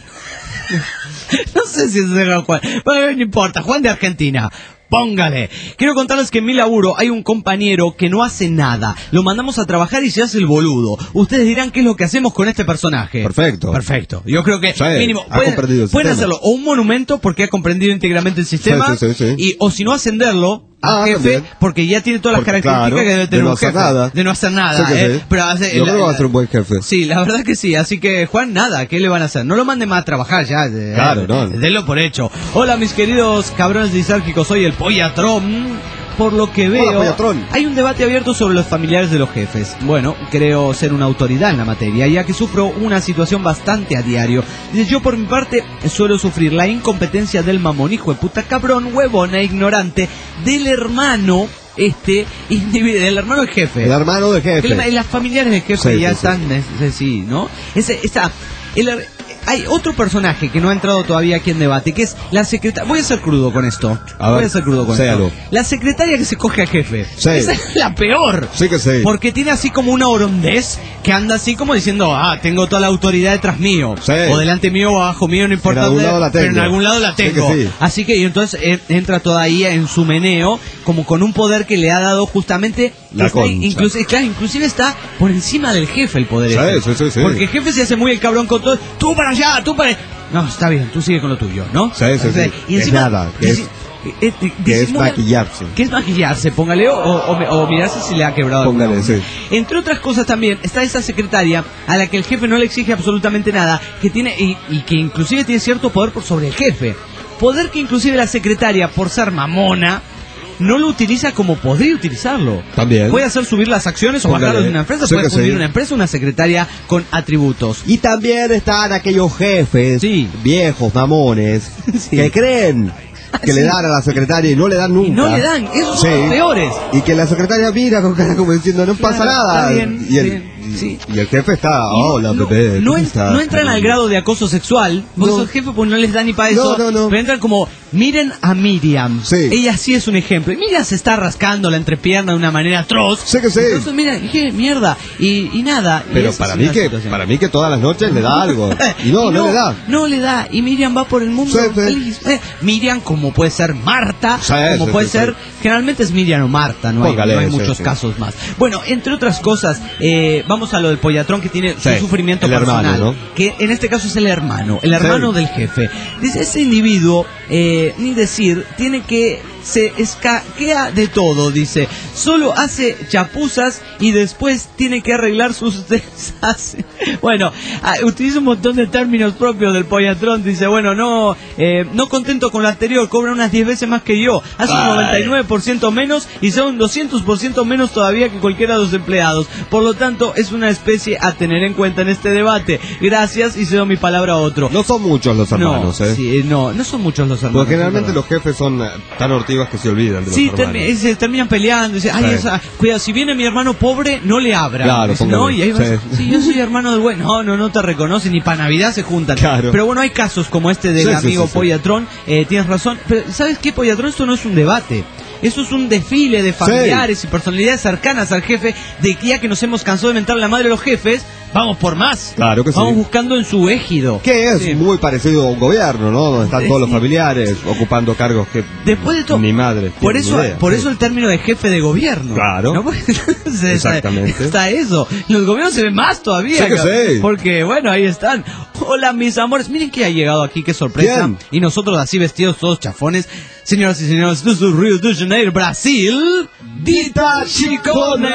no sé si es de Juan. Bueno, no importa, Juan de Argentina. Póngale. Quiero contarles que en mi laburo hay un compañero que no hace nada. Lo mandamos a trabajar y se hace el boludo. Ustedes dirán qué es lo que hacemos con este personaje. Perfecto. Perfecto. Yo creo que Sí, mínimo ha pueden, comprendido el pueden sistema. hacerlo o un monumento porque ha comprendido íntegramente el sistema, Sí, sí, sí, sí. y o si no ascenderlo a Ah, jefe también. porque ya tiene todas Porque, las características claro, que debe tener de no un hacer jefe. nada. De no hacer nada. Sí que eh. sí. Pero hace, Yo la- creo que va a la- ser un buen jefe. Sí, la verdad que sí. Así que Juan, nada, ¿qué le van a hacer? No lo manden más a trabajar ya. eh, Claro, no. Denlo por hecho. Hola mis queridos cabrones disárquicos, soy el Pollatrón. Por lo que veo, Pollatrón. hay un debate abierto sobre los familiares de los jefes. Bueno, creo ser una autoridad en la materia, ya que sufro una situación bastante a diario. Dice, yo por mi parte suelo sufrir la incompetencia del mamón, hijo de puta, cabrón, huevón e ignorante del hermano, este, individuo, del hermano del jefe. El hermano de jefe. El- las familiares del jefe Sí, ya sí, están, eh, eh, sí, ¿no? Ese, esa, el, hay otro personaje que no ha entrado todavía aquí en debate, que es la secretaria. Voy a ser crudo con esto. A ver, Voy a ser crudo con séalo. esto. La secretaria que se coge al jefe. Sí. Esa es la peor. Sí que sí. Porque tiene así como una orondez que anda así como diciendo, ah, tengo toda la autoridad detrás mío. Sí. O delante mío o abajo mío, no importa. En algún dónde, lado la pero en tengo. algún lado la Sí que tengo. sí. Así que y entonces eh, entra toda ahí en su meneo, como con un poder que le ha dado justamente... La está ahí, concha. inclusive, claro, inclusive está por encima del jefe el poder. Sí, ese. sí, sí, sí. Porque el jefe se hace muy el cabrón con todo. Tú para allá, tú para... No, está bien, tú sigue con lo tuyo, ¿no? Sí, sí, sí. Y Es encima, nada, que es- dici- eh, eh, que es disimula- maquillarse. ¿Qué es maquillarse? Póngale o, o, o mirarse si le ha quebrado Póngale, alguna. sí. Entre otras cosas también está esa secretaria a la que el jefe no le exige absolutamente nada, que tiene y, y que inclusive tiene cierto poder por sobre el jefe. Poder que inclusive la secretaria, por ser mamona, no lo utiliza como podría utilizarlo. También. Puede hacer subir las acciones o Póngale. bajarlas de una empresa, Sí puede que fundir sí. una empresa, una secretaria con atributos. Y también están aquellos jefes Sí. viejos, mamones, Sí. que creen que Sí. le dan a la secretaria y no le dan nunca. Y no le dan, esos son los peores. Y que la secretaria mira con cara como diciendo, no pasa Claro, nada. está bien, y, el, bien, y- sí. y el jefe está, Y hola, no, bebé. no, ¿cómo en- estás? no entran al grado de acoso sexual, porque No. esos jefes pues no les da ni para eso, No, no, no. pero entran como, miren a Miriam, Sí. ella sí es un ejemplo, y Miriam se está rascando la entrepierna de una manera atroz, Sí que sí. entonces mira, qué mierda, y, y nada. y Pero esa para es mí una que situación. para mí que todas las noches le da algo. Y no, Y no, le da. No le da. Y Miriam va por el mundo Sí, sí. feliz. Eh, Miriam, como puede ser Marta, Sí, como sí, puede sí, ser... sí. Generalmente es Miriam o Marta, no hay, Póngale, no hay sí, muchos sí. casos más. Bueno, entre otras cosas, eh, vamos a lo del Pollatrón que tiene Sí, su sufrimiento el personal. hermano, ¿no? Que en este caso es el hermano, el hermano Sí. del jefe. Dice, ese individuo, eh, ni decir, tiene que... se escaquea de todo, dice. Solo hace chapuzas y después tiene que arreglar sus desastres. Bueno, ah, utiliza un montón de términos propios del Pollatrón. Dice, bueno, no eh, no contento con lo anterior, cobra unas diez veces más que yo. Hace un Ay. noventa y nueve por ciento menos y son doscientos por ciento menos todavía que cualquiera de los empleados. Por lo tanto, es una especie a tener en cuenta en este debate. Gracias y cedo mi palabra a otro. No son muchos los hermanos, no, ¿eh? sí, no, no son muchos los hermanos. Porque generalmente es los jefes son eh, tan ortivas que se olvidan de los Sí, hermanos. termi- se terminan peleando. Dice, ay, Sí. esa, cuidado, si viene mi hermano pobre, no le abra. Claro, Dice, póngale. no, y ahí vas, Sí. sí, yo soy hermano del güey. No, no, no te reconoce, ni para Navidad se juntan. Claro. Pero bueno, hay casos como este del Sí, sí, amigo sí, sí. Pollatrón. Eh, tienes razón. Pero, ¿sabes qué, Pollatrón? Esto no es un debate. Eso es un desfile de familiares y personalidades cercanas al jefe, de que ya que nos hemos cansado de mentar la madre de los jefes, vamos por más. Claro que sí. Vamos buscando en su égido. Que es Sí. muy parecido a un gobierno, ¿no? Donde están todos los familiares ocupando cargos que Después de todo, mi madre por tiene eso, ni idea. por Sí. eso el término de jefe de gobierno. Claro. ¿No? Porque entonces, Exactamente. Está eso. Los gobiernos se ven más todavía. Sí que cabrón. sí. Porque bueno, ahí están. Hola mis amores. Miren que ha llegado aquí, qué sorpresa. ¿Quién? Y nosotros así vestidos todos chafones. Señoras y señores, desde el Río de Janeiro, Brasil, Dita Chicone.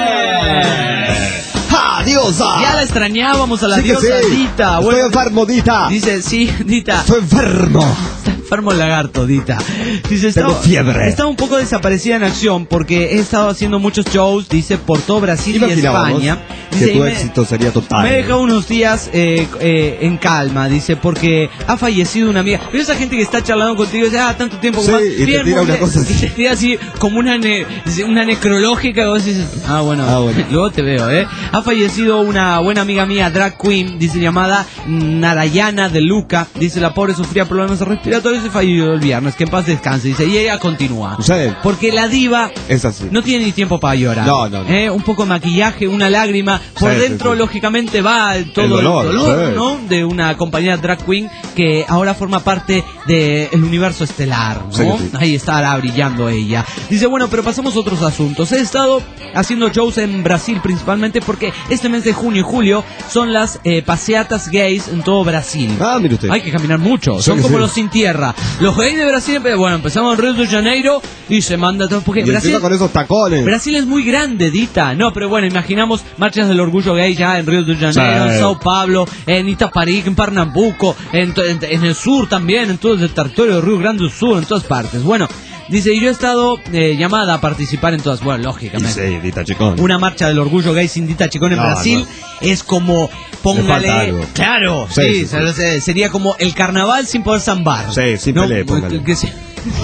¡Ja, diosa! Ya la extrañábamos a la Sí que diosa sí. Dita. Estoy Bueno, enfermo, Dita. dice, sí, Dita. Estoy enfermo. Está enfermo el lagarto, Dita. Dice, Tengo estaba, fiebre. estaba un poco desaparecida en acción porque he estado haciendo muchos shows, dice, por todo Brasil y Imaginábamos España. que Dice, tu y me- éxito sería total. Me he dejado unos días eh, eh, en calma, dice, porque ha fallecido una amiga. Pero esa gente que está charlando contigo dice, ah, tanto tiempo. Sí, más. y te Bien, tira muy una bien. cosa así. Y te tira así como una, ne- una necrológica. Y vos dices, ah, bueno, Ah, bueno. luego te veo, ¿eh? Ha fallecido una buena amiga mía, drag queen, dice, llamada Narayana de Luca. Dice, la pobre sufría problemas respiratorios y falleció el viernes. Que en paz descanse, dice, y ella continúa. Sí. Porque la diva Es así. no tiene ni tiempo para llorar. No, no, no. ¿Eh? Un poco de maquillaje, una lágrima. Por Sí, dentro, sí, sí. lógicamente, va todo el dolor, dolor, sí. ¿no? De una compañía drag queen que ahora forma parte del universo estelar, ¿no? Sí que sí. Ahí estará brillando ella. Dice, bueno, pero pasamos a otros asuntos. He estado haciendo shows en Brasil principalmente porque este mes de junio y julio son las eh, paseatas gays en todo Brasil. Ah, mire usted. Hay que caminar mucho, Sí son que como sí. los sin tierra. Los gays de Brasil, bueno, empezamos en Río de Janeiro y se manda todo porque Y Brasil encima con esos tacones. Brasil es muy grande, Dita. No, pero bueno, imaginamos marchas del orgullo gay ya en Río de Janeiro, Sí. en Sao Paulo, en Itaparí, en Pernambuco, en, to- en, en el sur también, en todo el territorio de Río Grande do Sul, en todas partes. Bueno, dice, y yo he estado eh, llamada a participar en todas, bueno, lógicamente. Sí, Dita Chicón. Una marcha del orgullo gay sin Dita Chicón en No, Brasil no. es como, póngale, falta algo. claro, Sí, sí, sí, sí. se- sería como el carnaval sin poder zambar. Sí, sin No, Pelé, póngale. que- que se-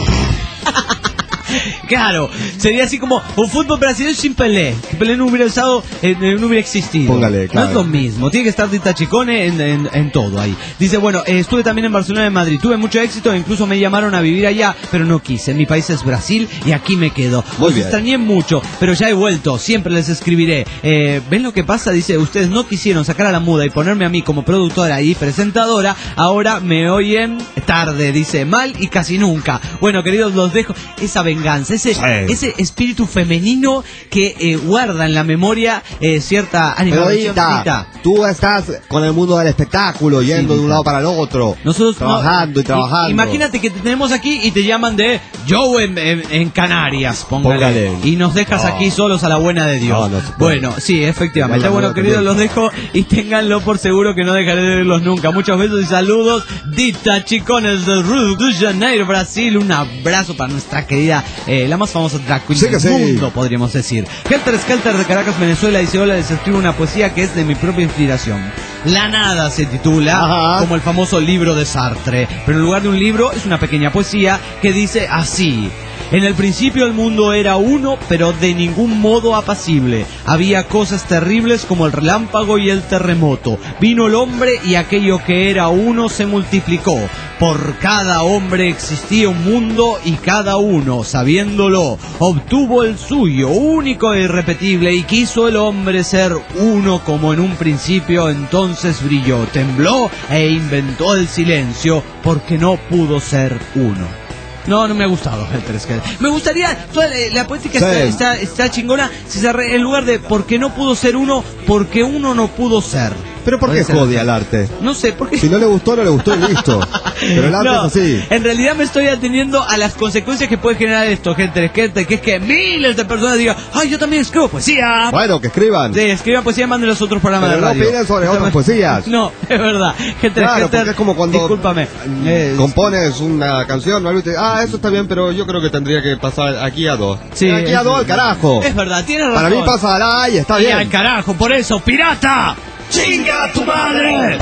Claro, sería así como un fútbol brasileño sin Pelé. Que Pelé no hubiera usado, eh, no hubiera existido. Póngale, No claro. es lo mismo, tiene que estar Dita Chicone en, en, en todo ahí. Dice, bueno, eh, estuve también en Barcelona y en Madrid, tuve mucho éxito, incluso me llamaron a vivir allá, pero no quise. Mi país es Brasil y aquí me quedo. Muy Los bien. extrañé mucho, pero ya he vuelto, siempre les escribiré. Eh, ¿Ven lo que pasa? Dice, ustedes no quisieron sacar a la muda y ponerme a mí como productora y presentadora, ahora me oyen tarde, dice, mal y casi nunca. Bueno, queridos, los dejo. Esa venganza, ese, Sí. ese espíritu femenino que eh, guarda en la memoria eh, cierta Pero animación. Dita, tú estás con el mundo del espectáculo, yendo de un Dita. lado para el otro. Nosotros trabajando no- y trabajando. i- Imagínate que te tenemos aquí y te llaman de Joe en, en- en Canarias, póngale, Póngale. y nos dejas No. aquí solos a la buena de Dios. No, no se puede. Bueno, sí, efectivamente. Vaya Bueno, mano queridos, también. los dejo y ténganlo por seguro que no dejaré de verlos nunca. Muchos besos y saludos. Dita Chicones de Rio de Janeiro, Brasil. Un abrazo para nuestra querida, eh, la más famosa drag queen Sí del que sí. mundo, podríamos decir. Helter Skelter de Caracas, Venezuela, dice, hola, les escribo una poesía que es de mi propia inspiración. La nada se titula, Ajá. como el famoso libro de Sartre, pero en lugar de un libro es una pequeña poesía que dice así: en el principio el mundo era uno, pero de ningún modo apacible. Había cosas terribles como el relámpago y el terremoto. Vino el hombre y aquello que era uno se multiplicó. Por cada hombre existía un mundo y cada uno, sabiéndolo, obtuvo el suyo, único e irrepetible, y quiso el hombre ser uno como en un principio, entonces brilló, tembló e inventó el silencio, porque no pudo ser uno. No, no me ha gustado Helter Skelter. Me gustaría, toda la, la poética Sí. está, está, está chingona, si se re- en lugar de porque no pudo ser uno, porque uno no pudo ser. ¿Pero por qué Puede ser. jode al arte? No sé, ¿por qué? Si no le gustó, no le gustó y listo. Pero el arte No, es así. en realidad me estoy atendiendo a las consecuencias que puede generar esto, gente, gente, que es que miles de personas digan, ay, yo también escribo poesía. Bueno, que escriban. Sí, escriban poesía y manden los otros programas Pero de no radio. opinen sobre otras poesías. No, es verdad. Gente, Claro, gente, porque es como cuando discúlpame. Eh, compones una canción o algo y te ah, eso está bien, pero yo creo que tendría que pasar aquí a dos. Sí, aquí a es- dos, al carajo. Es verdad, tienes razón. Para mí pasa al A y está Y bien. al carajo, por eso, pirata. ¡Chinga a tu madre!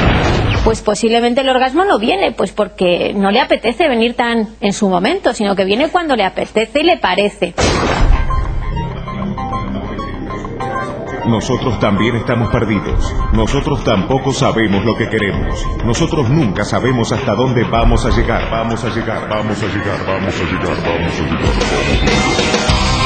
Pues posiblemente el orgasmo no viene, pues porque no le apetece venir tan en su momento, sino que viene cuando le apetece y le parece. Nosotros también estamos perdidos. Nosotros tampoco sabemos lo que queremos. Nosotros nunca sabemos hasta dónde vamos a llegar. Vamos a llegar, vamos a llegar, vamos a llegar, vamos a llegar.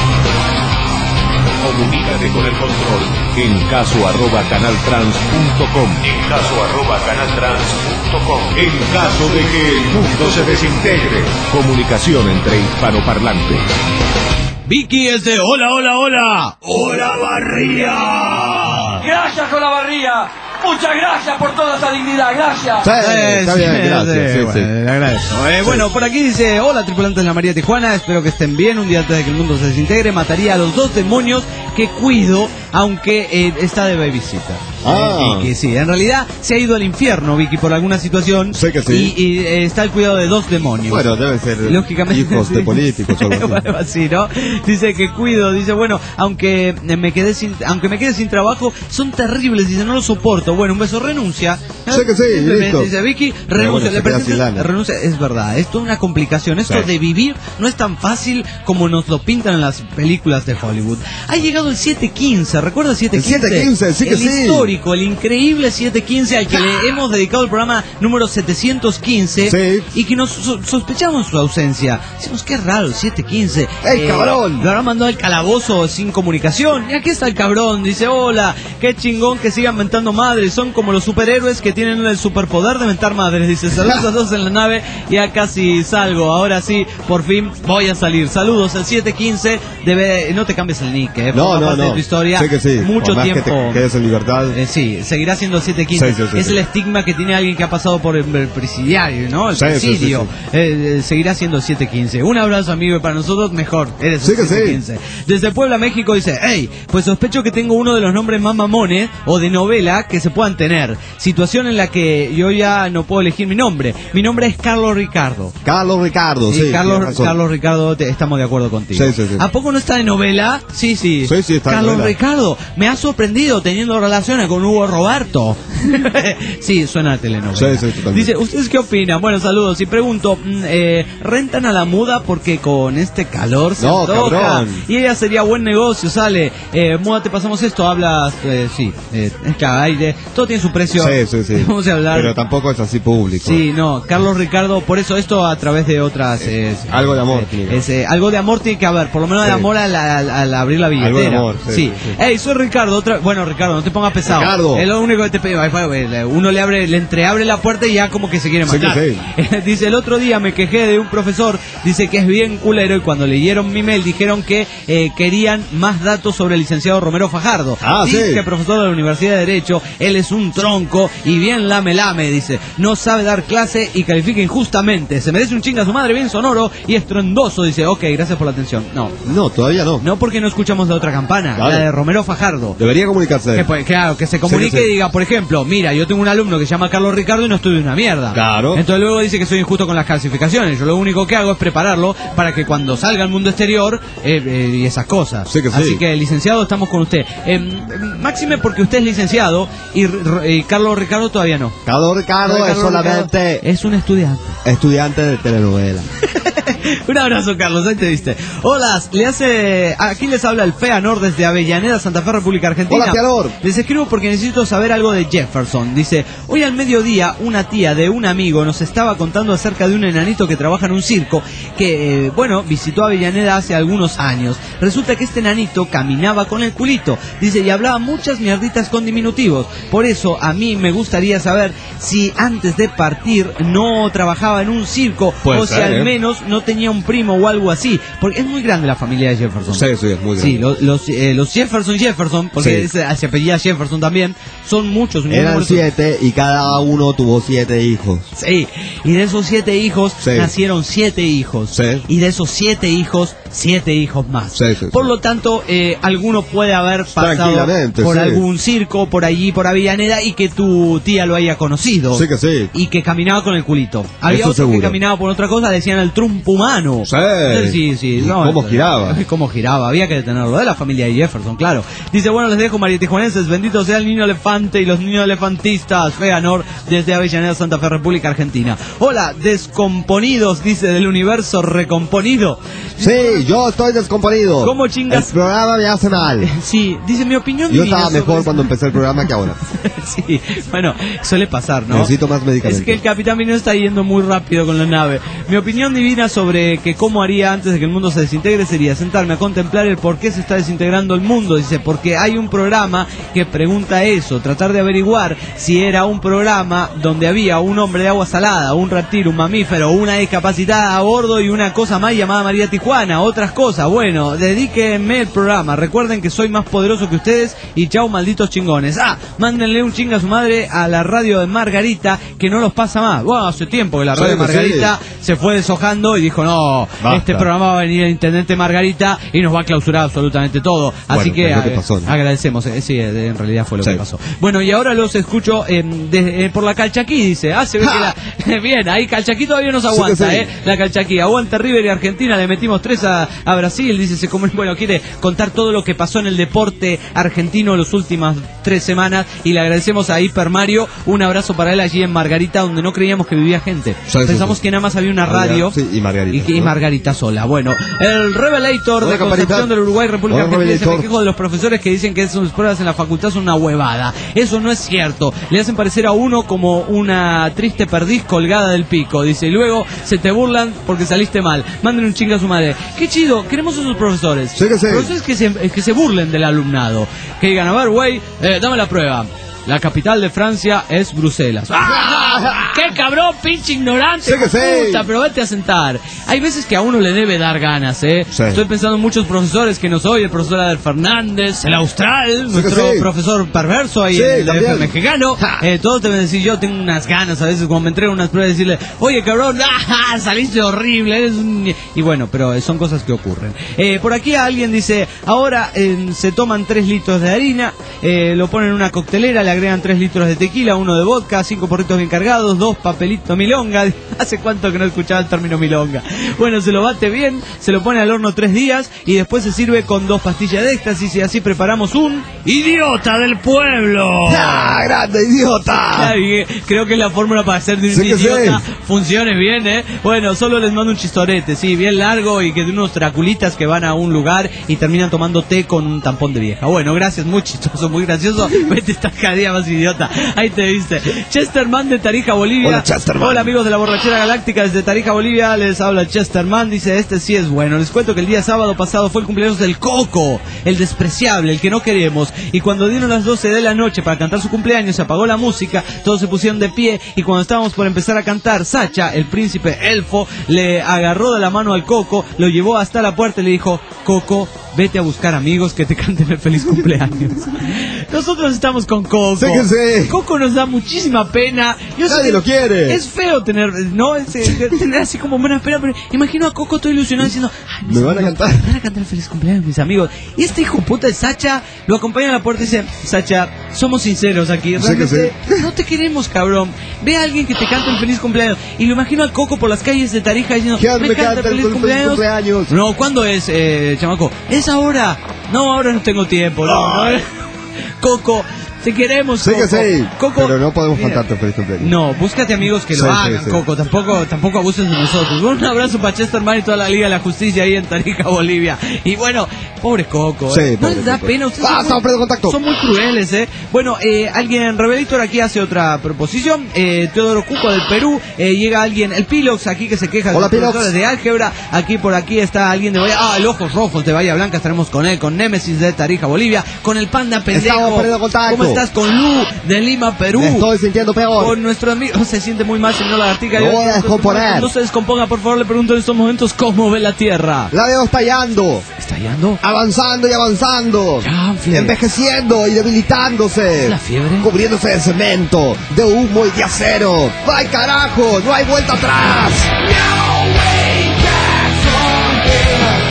Comunícate con el control en caso arroba canaltrans punto com. En caso arroba canaltrans punto com. En caso de que el mundo se desintegre. Comunicación entre hispanoparlantes. Vicky es de hola, hola, hola. ¡Hola, Barría! Gracias, Olavarría. Muchas gracias por toda esta dignidad. Gracias. Sí, está bien, gracias. sí, bueno, sí. le agradezco. Eh, bueno, por aquí dice, hola tripulantes de la María Tijuana, espero que estén bien. Un día antes de que el mundo se desintegre, mataría a los dos demonios que cuido aunque eh, está de babysitter. Ah. Eh, y que sí, en realidad se ha ido al infierno, Vicky, por alguna situación. Sé que sí. Y, y eh, está al cuidado de dos demonios. Bueno, deben ser lógicamente, hijos de sí. políticos o algo así. Bueno, así, ¿no? Dice que cuido, dice, bueno, aunque me quedé sin, aunque me quede sin trabajo, son terribles, dice, no lo soporto. Bueno, un beso, renuncia. Sé que sí, listo. Dice Vicky, Pero renuncia, bueno, le se queda presenta- sin lana. renuncia, es verdad, es toda una complicación. Esto Sí. de vivir no es tan fácil como nos lo pintan en las películas de Hollywood. Ha llegado el siete quince, ¿recuerda el siete quince? El siete quince, sí que el sí. histórico, el increíble siete quince al que le hemos dedicado el programa número setecientos quince. Sí. Y que nos so- sospechamos su ausencia. Decimos, qué raro, el siete quince. ¡Ey, cabrón! Lo habrá mandado al calabozo sin comunicación. Y aquí está el cabrón. Dice, hola, qué chingón que sigan mentando madres. Son como los superhéroes que tienen el superpoder de mentar madres. Dice, saludos a todos en la nave. Ya casi salgo. Ahora sí, por fin voy a salir. Saludos, el siete quince. Debe... No te cambies el nick, eh. No, Forma no, parte de no. tu historia. Sé que sí. Mucho Por más tiempo. que te quedes en libertad. Eh, sí, seguirá siendo el siete quince. Sí, sí, sí, es sí. el estigma que tiene alguien que ha pasado por el, el presidiario, ¿no? El Sí, sí, sí, presidio. sí. Eh, eh, seguirá siendo el siete quince. Un abrazo, amigo, y para nosotros mejor. Eres Sí el que sí. siete quince. Desde Puebla, México, dice, hey, pues sospecho que tengo uno de los nombres más mamones o de novela que se puedan tener. Situación en la que yo ya no puedo elegir mi nombre. Mi nombre es Carlos Ricardo. Carlos Ricardo, sí. Sí, Carlos, tienes razón. Carlos Ricardo, te- estamos de acuerdo contigo. Sí, sí, sí. ¿A poco no está de novela? Sí, sí. Sí, sí, está de Carlos novela. Ricardo, me ha sorprendido teniendo relaciones con Hugo Roberto. Sí, suena a telenovela. Sí, sí, totalmente. Dice, ¿ustedes qué opinan? Bueno, saludos. Y pregunto, mm, eh, ¿rentan a la muda porque con este calor se No, antoja? cabrón. Y ella sería buen negocio, sale. Eh, muda, te pasamos esto, hablas, eh, sí, eh, es que aire, todo tiene su precio. Sí, sí, sí. Vamos a hablar. Pero tampoco es así público. Sí, no, Carlos Ricardo, por eso esto a través de otras... eh, algo de amor eh, tiene que es, eh, algo de amor tiene que haber, por lo menos de Sí. amor al, al- al abrir la billetera. Algo de amor, sí, sí. sí. Ey, soy Ricardo, otra... bueno, Ricardo, no te pongas pesado. Ricardo. Es lo único que te pido. Uno le abre, le entreabre la puerta y ya como que se quiere Sí que matar. Dice, el otro día me quejé de un profesor, dice que es bien culero, y cuando leyeron mi mail dijeron que eh, querían más datos sobre el licenciado Romero Fajardo. Ah, dice sí. que profesor de la Universidad de Derecho, él es un tronco y bien lame lame, dice, no sabe dar clase y califica injustamente, se merece un chinga a su madre bien sonoro y estrondoso, dice, ok, gracias por la atención. No, No, todavía no. no porque no escuchamos la otra campana, Claro. la de Romero Fajardo. Debería comunicarse. Que, pues, claro, que se comunique Sí, sí, sí. y diga, por ejemplo, mira, yo tengo un alumno que se llama Carlos Ricardo y no estudio una mierda. Claro. Entonces luego dice que soy injusto con las clasificaciones. Yo lo único que hago es prepararlo para que cuando salga al mundo exterior eh, eh, y esas cosas. Sí que sí. Así que, licenciado, estamos con usted. Eh, máxime porque usted es licenciado y, y Carlos Ricardo todavía no. Carlos Ricardo es Carlos solamente Ricardo es un estudiante. estudiante de telenovela. Un abrazo, Carlos, ahí te diste. Hola, le hace... aquí les habla el Feanor desde Avellaneda, Santa Fe, República Argentina. Hola, Feanor. Les escribo porque necesito saber algo de Jefferson. Dice, hoy al mediodía una tía de un amigo nos estaba contando acerca de un enanito que trabaja en un circo que, eh, bueno, visitó Avellaneda hace algunos años. Resulta que este enanito caminaba con el culito, dice, y hablaba muchas mierditas con diminutivos. Por eso a mí me gustaría saber si antes de partir no trabajaba en un circo Puede o si ser, al ¿eh? menos no tenía un primo o algo así, porque es muy grande la familia de Jefferson. Sí, sí, es muy grande. Sí, lo- los, eh, los Jefferson Jefferson, porque Sí. es- se apellida Jefferson también, son muchos. un Eran número- siete y cada uno tuvo siete hijos. Sí, y de esos siete hijos Sí. nacieron siete hijos. Sí. Y de esos siete hijos, siete hijos más. Sí, sí, sí. Por lo tanto, eh, alguno puede haber pasado Tranquilamente, por sí. algún circo, por allí, por Avellaneda, y que tu tía lo haya conocido. Sí que sí. Y que caminaba con el culito. Había Eso otro que seguro. caminaba por otra cosa, decían el trumpo humano. Sí. Sí, sí. ¿Y no, cómo eh, giraba? Cómo giraba, había que detenerlo. De la familia de Jefferson, claro. Dice, bueno, les dejo, marietijuanenses, bendito sea el niño elefante y los niños elefantistas. Feanor, desde Avellaneda, Santa Fe, República Argentina. Hola, descomponidos, dice, del universo recomponido. Sí, yo estoy descomponido. ¿Cómo chingas? El programa me hace mal. Sí, dice, mi opinión Yo divina estaba sobre mejor esto- cuando empecé el programa que ahora. Sí, bueno, suele pasar, ¿no? Necesito más medicamentos. Es que el Capitán Vino está yendo muy rápido con la nave. Mi opinión divina sobre que cómo haría antes de que el mundo se desintegre sería sentarme a contemplar el por qué se está desintegrando el mundo. Dice, porque hay un programa que pregunta eso, tratar de averiguar si era un programa donde había un hombre de agua salada, un reptil, un mamífero, una discapacitada a bordo y una cosa más llamada María Tijuana, otras cosas. Bueno, dedíquenme el programa, recuerden que soy más poderoso que ustedes y chau malditos chingones. Ah, mándenle un chinga a su madre a la radio de Margarita, que no los pasa más. Bueno, hace tiempo que la radio de Margarita sí. se fue deshojando y dijo, no, Basta. este programa va a venir el intendente Margarita y nos va a clausurar absolutamente todo. Así bueno, que ag pasó, ¿no? agradecemos, eh, sí, en realidad fue lo sí. que pasó. Bueno, y ahora los escucho eh, de, eh, por la Calchaquí, dice. Ah, se ve que la... Bien, ahí Calchaquí todavía nos aguanta, sí, sí. eh. La Calchaquí, aguanta River y Argentina, le metimos tres a, a Brasil, dice, se come... bueno, quiere contar todo lo que pasó en el deporte argentino las últimas tres semanas y le agradecemos a Hiper Mario, un abrazo para él allí en Margarita, donde no creíamos que vivía gente. Sí, Pensamos sí, sí. que nada más había una radio sí, y, Margarita, y, y Margarita sola. Bueno, el Revelator Hola, de Concepción del Uruguay, República Argentina, se me quejo de los profesores que dicen que sus pruebas en la facultad son una huevada. Eso no es cierto. Le hacen parecer a uno como una triste perdiz colgada del pico. Dice, y luego se te burlan porque saliste mal. Manden un chinga a su madre. Qué chido, queremos esos profesores. Sí que sí. Profesores que se, que se burlen del alumnado. Que digan, a ver, güey, eh, dame la prueba. La capital de Francia es Bruselas. ¡Ah! ¡Qué cabrón, pinche ignorante! Sí que sí. Puta, pero vete a sentar. Hay veces que a uno le debe dar ganas, ¿eh? Sí. Estoy pensando en muchos profesores que nos oyen, el profesor Adel Fernández, el Austral, sí nuestro sí. profesor perverso ahí sí, en el D F mexicano. Eh, todos te van a decir, yo tengo unas ganas a veces cuando me entrego unas pruebas de decirle, oye, cabrón, ¡ah! Saliste horrible, eres un... Y bueno, pero son cosas que ocurren. Eh, por aquí alguien dice, ahora eh, se toman tres litros de harina, eh, lo ponen en una coctelera, le agregan tres litros de tequila, uno de vodka, cinco porritos bien cargados, dos papelitos milonga. Hace cuánto que no escuchaba el término milonga. Bueno, se lo bate bien, se lo pone al horno tres días y después se sirve con dos pastillas de éxtasis y así preparamos un idiota del pueblo. ¡Ah, grande idiota! Ay, creo que es la fórmula para hacer de un sí idiota sí. funcione bien, ¿eh? Bueno, solo les mando un chistorete, sí, bien largo y que de unos traculitas que van a un lugar y terminan tomando té con un tampón de vieja. Bueno, gracias, muy chistoso, muy gracioso. Vete esta cada día más idiota. Ahí te viste. Chesterman de Tarija, Bolivia. Hola, Chesterman. Hola, amigos de la Borrachera Galáctica desde Tarija, Bolivia. Les habla Chesterman. Dice, este sí es bueno. Les cuento que el día sábado pasado fue el cumpleaños del Coco, el despreciable, el que no queremos. Y cuando dieron las doce de la noche para cantar su cumpleaños, se apagó la música, todos se pusieron de pie y cuando estábamos por empezar a cantar, Sacha, el príncipe elfo, le agarró de la mano al Coco, lo llevó hasta la puerta y le dijo, Coco, vete a buscar amigos que te canten el feliz cumpleaños. Nosotros estamos con Coco. Sí que sí. Coco nos da muchísima pena. Yo Nadie sé, lo quiere. Es feo tener, no, es, eh, tener así como buena pena, pero imagino a Coco todo ilusionado diciendo, ay, me van a cantar. Me van a cantar el feliz cumpleaños, mis amigos. Y este hijo puta de Sacha lo acompaña a la puerta y dice, Sacha, somos sinceros aquí. Realmente sí sí. no te queremos, cabrón. Ve a alguien que te cante el feliz cumpleaños. Y lo imagino al Coco por las calles de Tarija diciendo, me, me canta el feliz cumpleaños. cumpleaños. No, ¿cuándo es, eh, chamaco? Es ahora. No, ahora no tengo tiempo. No, no. Coco, te queremos, Coco. Sí que sí, Coco, pero no podemos mira, cantarte feliz cumpleaños. No, búscate amigos que lo sí, hagan, sí, sí. Coco. Tampoco tampoco abusen de nosotros. Un abrazo para Chesterman y toda la Liga de la Justicia ahí en Tarija, Bolivia. Y bueno, pobre Coco. Sí, ¿eh? No les da Coco. pena. Ustedes ah, son, muy, contacto. son muy crueles, ¿eh? Bueno, eh, alguien, Revelator aquí hace otra proposición. Eh, Teodoro Cuco del Perú. Eh, llega alguien, el Pilox aquí que se queja de los profesores de álgebra. Aquí por aquí está alguien de Bahía. Ah, el Ojos Rojos de Bahía Blanca. Estaremos con él, con Némesis de Tarija, Bolivia. Con el Panda Pendejo. ¿Cómo estás? Con Lu de Lima, Perú. Me estoy sintiendo peor. Con nuestro amigo, se siente muy mal, señor Lagartica. Lo voy a descomponer. No se descomponga, por favor, le pregunto en estos momentos cómo ve la Tierra. La veo estallando. ¿Estallando? Avanzando y avanzando. Ya, envejeciendo y debilitándose. ¿Es la fiebre? Cubriéndose de cemento, de humo y de acero. ¡Ay, carajo! ¡No hay vuelta atrás! No way back from here.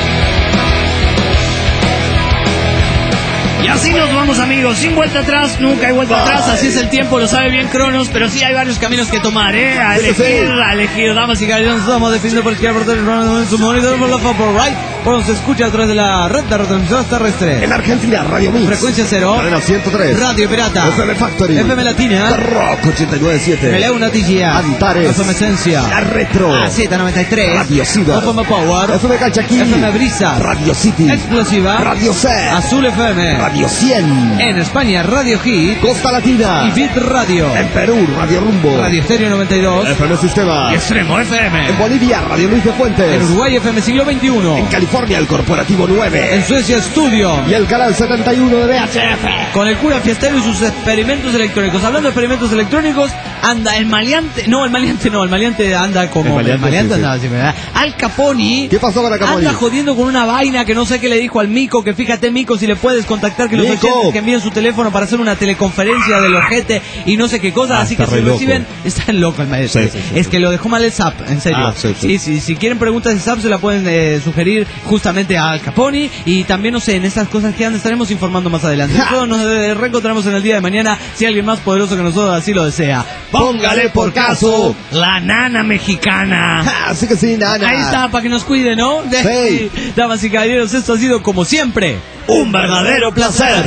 Y así nos vamos, amigos, sin vuelta atrás, nunca hay vuelta atrás, así es el tiempo, lo sabe bien Cronos, pero sí hay varios caminos que tomar, ¿eh? A elegir, a elegir, damas y caballeros, estamos definiendo por izquierda, por derecha, en su monitor, por la por right, por se escucha a través de la red de retransmisiones terrestre. En Argentina, Radio Mix. Frecuencia cero. Cadena ciento tres. Radio Pirata. F M Factory. F M Latina. Rock ochenta y nueve punto siete. Meleo Natilla. Antares. F M Esencia. La Retro. A Z noventa y tres. Radio Ciudad. F M Power. F M Calchaquí. F M Brisa. Radio City. Explosiva. Radio C. Azul F M. Radio cien. En España, Radio Hit. Costa Latina. Y Bit Radio. En Perú, Radio Rumbo. Radio Estéreo noventa y dos. F M Sistema. Y Extremo F M. En Bolivia, Radio Luis de Fuentes. En Uruguay, F M Siglo veintiuno. En California, el Corporativo nueve. En Suecia, Estudio. Y el canal setenta y uno de V H F. Con el cura fiestero y sus experimentos electrónicos. Hablando de experimentos electrónicos, anda el maleante, no, el maleante no, el maleante anda como... El maleante, el maleante sí, anda así, ¿verdad? Al Capone... ¿Qué pasó con Al Capone? Anda jodiendo con una vaina que no sé qué le dijo al Mico, que fíjate, Mico, si le puedes contactar que los Mico. oyentes que envíen su teléfono para hacer una teleconferencia del ojete y no sé qué cosa, Ah, así que está si re reciben... loco. Está loco el maestro. Sí, sí, sí, es sí. que lo dejó mal el Zap, en serio. Ah, sí, sí. Sí, sí, si quieren preguntas de Zap se la pueden eh, sugerir justamente a Al Capone y también, no sé, en estas cosas que andan estaremos informando más adelante. Nosotros nos eh, reencontramos en el día de mañana si alguien más poderoso que nosotros así lo desea. Póngale por caso. La nana mexicana. Así que sí, nana. Ahí está, para que nos cuide, ¿no? Sí. Damas y caballeros, esto ha sido como siempre un verdadero placer.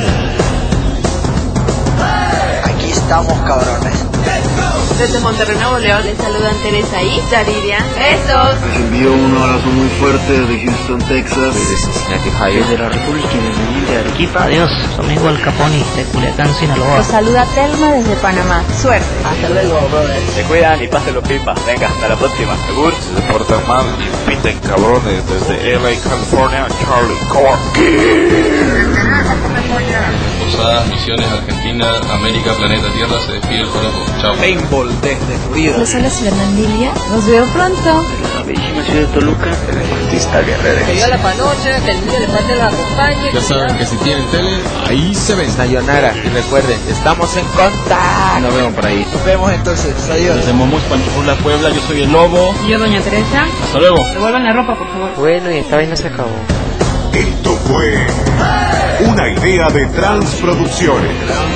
Aquí estamos, cabrones. Desde Monterrey, Nuevo León, les saludan Teresa y Yaridia. ¡Besos! Les envío un abrazo muy fuerte desde Houston, Texas. Desde Cincinnati, Ohio. Desde la República Independiente de Arequipa. Adiós, su amigo Al Capone de Culiacán, Sinaloa. Los saluda Telma desde Panamá. Suerte. Hasta luego, brothers. Se cuidan y pásenlo pipa. Venga, hasta la próxima. Segur. Se portan mal y piten cabrones desde L A, California, Charlie Corky. Posadas, Misiones, Argentina, América, Planeta Tierra, se despide el joropo. Chao. Paintball desde Florida. Les habla Fernandilia. Nos veo pronto. La bellísima ciudad de Toluca. El deportista guerrero. Que Dios la panoche, que el niño de parte la acompañe. Ya saben que si tienen tele, ahí se ven. Sayonara. Y recuerden, estamos en contacto. Nos vemos por ahí. Nos vemos entonces. Adiós. Desde Momus, Panchipula, Puebla, yo soy el Lobo. Y yo, doña Teresa. Hasta luego. Devuelvan la ropa, por favor. Bueno, y esta vaina se acabó. Esto fue una idea de Transproducciones.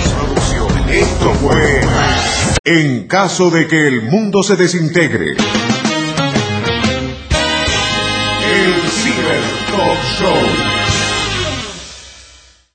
Esto fue En caso de que el mundo se desintegre.